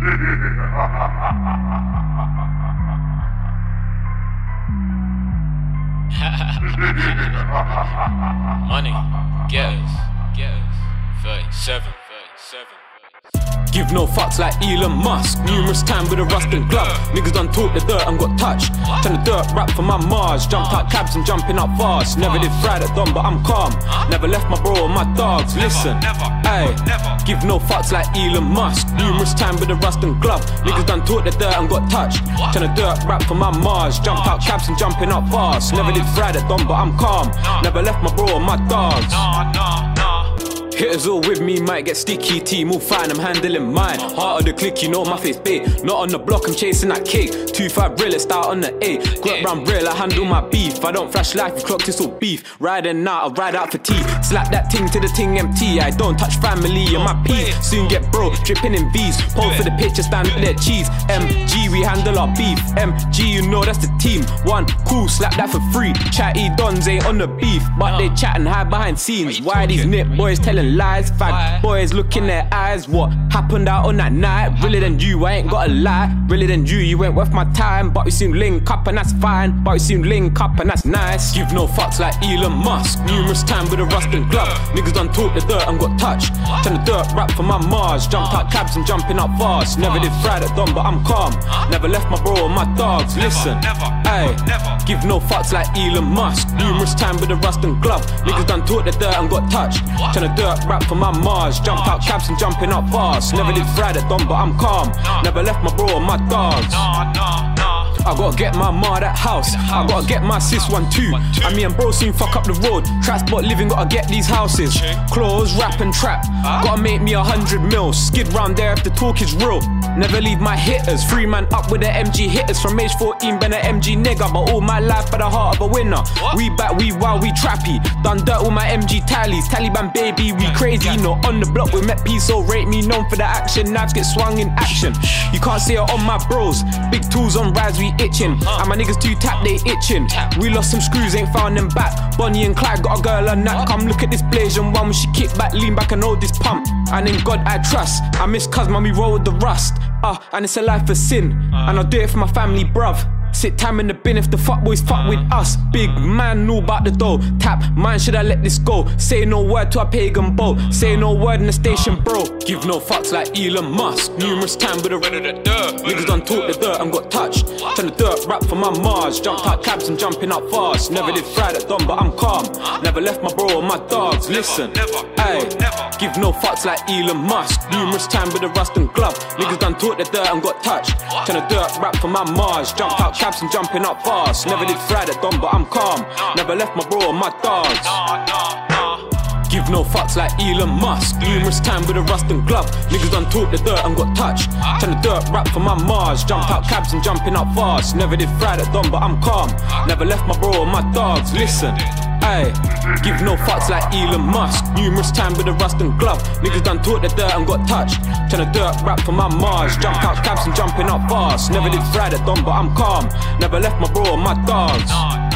Money, get us, 37. Give no fucks like Elon Musk. Numerous times with a rust and glove. Niggas done talk the dirt and got touched. Turn the dirt rap for my Mars. Jumped out cabs and jumping up fast. Never did fry that dumb, but I'm calm. Never left my bro or my dogs. Listen, ayy. Give no fucks like Elon Musk. Numerous times with a rust and glove. Niggas done talk the dirt and got touched. Turn the dirt rap for my Mars. Jumped out cabs and jumping up fast. Never did fry that dumb, but I'm calm. Never left my bro or my dogs. Hitters all with me, might get sticky. Team all fine, I'm handling mine. Heart of the click, you know my face bait. Not on the block, I'm chasing that cake. 2-5 realist out on the A. Got round real, I handle my beef. I don't flash life, you clocked it's all beef. Riding out, I'll ride out for tea. Slap that ting to the ting empty. I don't touch family on my P's. Soon get bro, dripping in V's. Pole for the picture, stand with their cheese. MG, we handle our beef. MG, you know that's the team. One, cool, slap that for free. Chatty dons ain't on the beef, but they chat and hide behind scenes. Why these nip boys telling lies? Fag boys look in their eyes. What happened out on that night? Realer than you, I ain't gotta lie. Realer than you ain't worth my time. But we soon link up and that's fine. But we soon link up and that's nice. Give no fucks like Elon Musk. Numerous times with a rust and glove. Niggas done talk the dirt and got touched. Turn the dirt rap for my Mars. Jumped out cabs and jumping up fast. Never did fry that dumb, but I'm calm. Never left my bro or my dogs. Listen, ayy. Give no fucks like Elon Musk. Numerous times with a rust and glove. Niggas done talk the dirt and got touched. Turn the dirt rap for my Mars. Jumped out cabs and jumping up fast. Never did fry that dumb, but I'm calm. Never left my bro or my dogs. I gotta get my ma that house. I gotta get my sis one too. And me and bro soon fuck up the road. Transport living, gotta get these houses. Clothes, rap and trap. Gotta make me 100 mil. Skid round there if the talk is real. Never leave my hitters. 3 man up with the MG hitters. From age 14 been an MG nigga, but all my life by the heart of a winner. We back, we wild, we trappy. Done dirt with my MG tallies. Taliban baby, we crazy. No on the block, we met peace, so rate me known for the action. Knives get swung in action. You can't see it on my bros. Big tools on rise, we itching. And my niggas too tap, they itching. We lost some screws, ain't found them back. Bonnie and Clyde got a girl on that. Come look at this Blasian one when she kick back, lean back and hold this pump. And in God I trust. I miss cuz man, we roll with the rust. And it's a life of sin. And I'll do it for my family, bruv. Sit time in the bin if the fuckboys fuck with us. Big man know about the dough. Tap, man, should I let this go? Say no word to a pagan boat. Say no word in the station, bro. Give no fucks like Elon Musk. Numerous times with a rid of the dirt. Niggas done talk the dirt and got touched. Turn the dirt rap for my Mars. Jumped out cabs and jumping up fast. Never did fry that dumb, but I'm calm. Never left my bro or my dogs. Listen, ayy. Give no fucks like Elon Musk. Numerous times with a rust and glove. Niggas done talk the dirt and got touched. Turn the dirt rap for my Mars. Jumped out cabs and jumping up fast. Never did fry that dumb, but I'm calm. Never left my bro or my dogs. Give no fucks like Elon Musk. Numerous times with a rust and glove. Niggas done talk the dirt and got touched. Turn the dirt rap for my Mars. Jumped out cabs and jumping up fast. Never did fry that dumb, but I'm calm. Never left my bro or my dogs. Listen, ayy. Give no fucks like Elon Musk. Numerous times with a rust and glove. Niggas done talk the dirt and got touched. Turn the dirt rap for my Mars. Jumped out cabs and jumping up fast. Never did fry that dumb, but I'm calm. Never left my bro or my dogs.